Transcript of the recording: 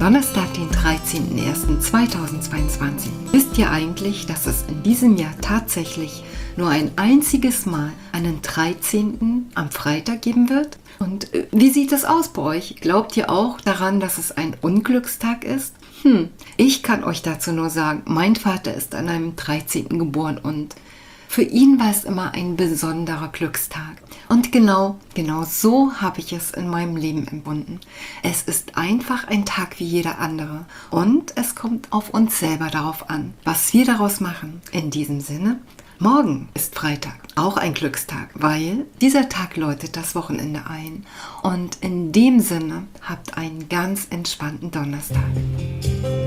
Donnerstag, den 13.01.2022. Wisst ihr eigentlich, dass es in diesem Jahr tatsächlich nur ein einziges Mal einen 13. am Freitag geben wird? Und wie sieht es aus bei euch? Glaubt ihr auch daran, dass es ein Unglückstag ist? Ich kann euch dazu nur sagen, mein Vater ist an einem 13. geboren und für ihn war es immer ein besonderer Glückstag. Und genau so habe ich es in meinem Leben empfunden. Es ist einfach ein Tag wie jeder andere. Und es kommt auf uns selber darauf an, was wir daraus machen. In diesem Sinne, morgen ist Freitag, auch ein Glückstag, weil dieser Tag läutet das Wochenende ein. Und in dem Sinne, habt einen ganz entspannten Donnerstag.